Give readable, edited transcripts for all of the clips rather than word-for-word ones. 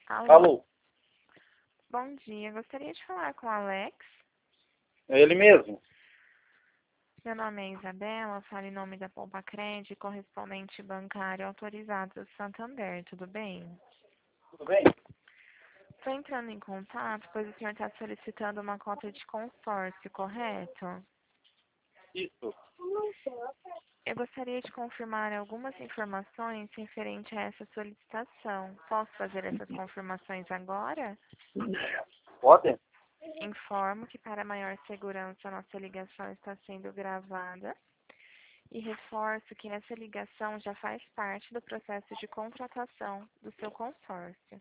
Alô, Alô, bom dia. Gostaria de falar com o Alex. é ele mesmo. Meu nome é Isabela, falo em nome da Poupa Cred, correspondente bancário autorizado do Santander, tudo bem? Tudo bem? Estou entrando em contato, pois o senhor está solicitando uma cota de consórcio, correto? Isso. Eu gostaria de confirmar algumas informações referente a essa solicitação. Posso fazer essas confirmações agora? Pode? Informo que para maior segurança nossa ligação está sendo gravada e reforço que essa ligação já faz parte do processo de contratação do seu consórcio.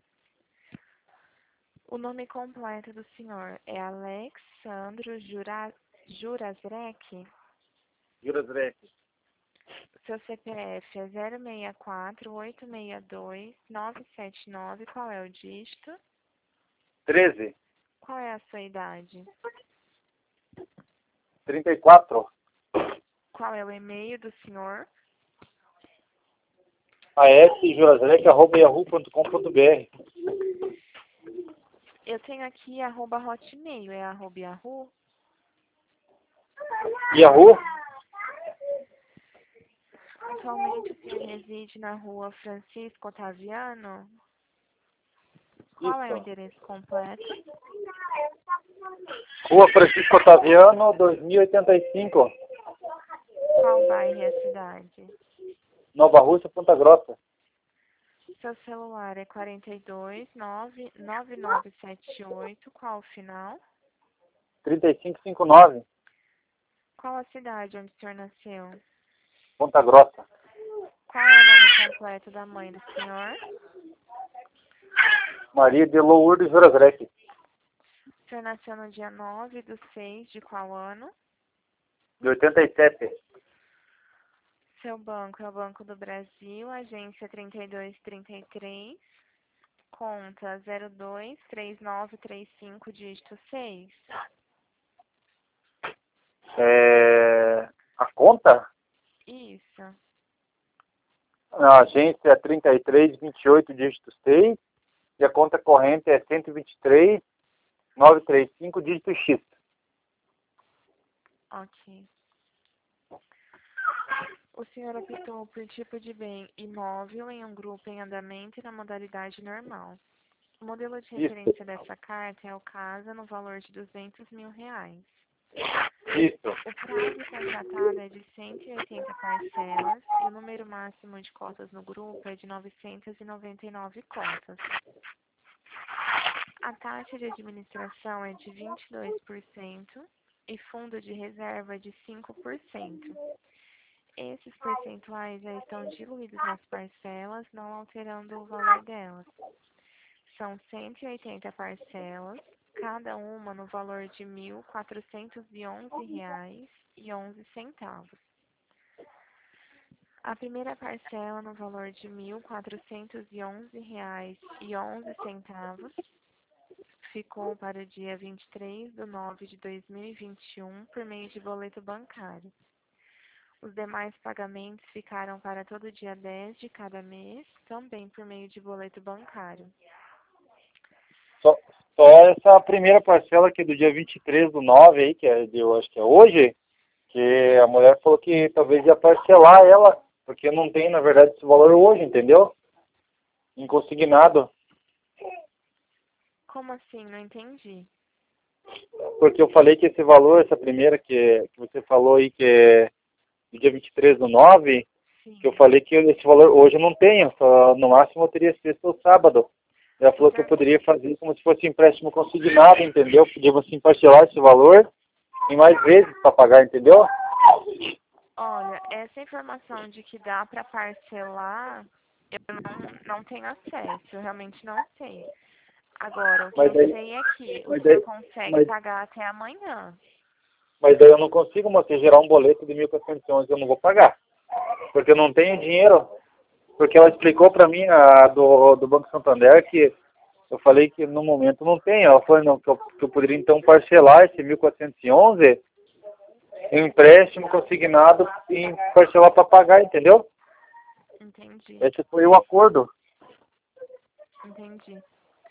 O nome completo do senhor é Alexandro Jurasrec. Jurasrec. Seu CPF é 064-862-979. Qual é o dígito? 13, Qual é a sua idade? 34, Qual é o e-mail do senhor? asjurasrec@yahoo.com.br. Eu tenho aqui @hotmail, é @yahoo? Yahoo? Atualmente o senhor reside na rua Francisco Otaviano? Qual é o Isso. endereço completo? Rua Francisco Otaviano, 2085, Qual bairro é a cidade? Nova Rússia, Ponta Grossa. Seu celular é 42-9978. Qual o final? 3559, Qual a cidade onde o senhor nasceu? Ponta Grossa. Qual é o nome completo da mãe do senhor? Maria de Lourdes Jurasrec. O senhor nasceu no dia 9/6 de qual ano? De 87. Seu banco é o Banco do Brasil, agência 3233, conta 023935, dígito 6. A conta? Isso. A agência é 3328, dígito 6. E a conta corrente é 123.935, dígito X. Ok. O senhor optou por tipo de bem imóvel em um grupo em andamento e na modalidade normal. O modelo de Isso. referência dessa carta é o CASA no valor de R$200 mil. Isso. O prazo contratado é de 180 parcelas e o número máximo de cotas no grupo é de 999 cotas. A taxa de administração é de 22% e fundo de reserva de 5%. Esses percentuais já estão diluídos nas parcelas, não alterando o valor delas. São 180 parcelas, cada uma no valor de R$ 1.411,11. A primeira parcela no valor de R$ 1.411,11 ficou para o dia 23/9/2021 por meio de boleto bancário. Os demais pagamentos ficaram para todo dia 10 de cada mês, também por meio de boleto bancário. Só essa primeira parcela aqui do dia 23/9 aí, que eu acho que é hoje, que a mulher falou que talvez ia parcelar ela, porque não tem, na verdade, esse valor hoje, entendeu? Em consignado. Como assim? Não entendi. Porque eu falei que esse valor, essa primeira que você falou aí, que é do dia 23/9, Sim. que eu falei que esse valor hoje eu não tenho, só no máximo eu teria sexta ou sábado. Ela falou que eu poderia fazer como se fosse empréstimo consignado, entendeu? Podia assim parcelar esse valor em mais vezes para pagar, entendeu? Olha, essa informação de que dá para parcelar, eu não tenho acesso, eu realmente não sei. Agora, o que Mas eu daí, sei é que o mas senhor daí, consegue mas, pagar até amanhã. mas daí eu não consigo, moça, gerar um boleto de 1.411, eu não vou pagar. Porque eu não tenho dinheiro. Porque ela explicou para mim, do Banco Santander, que eu falei que no momento não tem. Ela falou não, que eu poderia então parcelar esse 1.411 em empréstimo consignado e parcelar para pagar, entendeu? Entendi, Esse foi o acordo. entendi.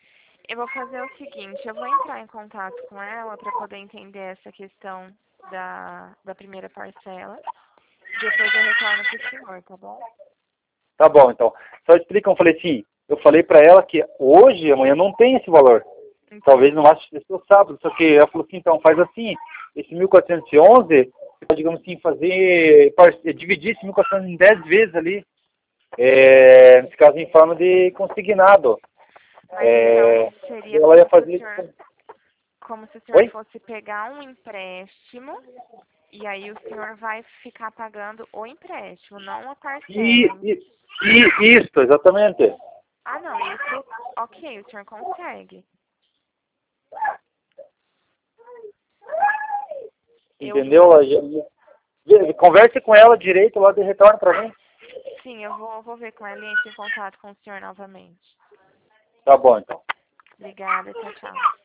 Eu vou fazer o seguinte, eu vou entrar em contato com ela para poder entender essa questão da primeira parcela. Depois eu retorno para o senhor, tá bom? Tá bom, então. Só explica, eu falei assim, eu falei para ela que hoje, amanhã não tem esse valor. Talvez no máximo seja o sábado, só que ela falou assim, então faz assim, esse 1.411, você pode, digamos assim, dividir esse 1.411 em 10 vezes ali, nesse caso em forma de consignado. Mas então seria Ela ia fazer... como se o senhor Oi? fosse pegar um empréstimo e aí o senhor vai ficar pagando o empréstimo, não a parcela, hein? Isso, exatamente. Ah, não, isso, ok, o senhor consegue. Entendeu? Converse com ela direito lá de retorno para mim. Sim, eu vou ver com ela e entro em contato com o senhor novamente. Tá bom, então. Obrigada, tchau, tchau.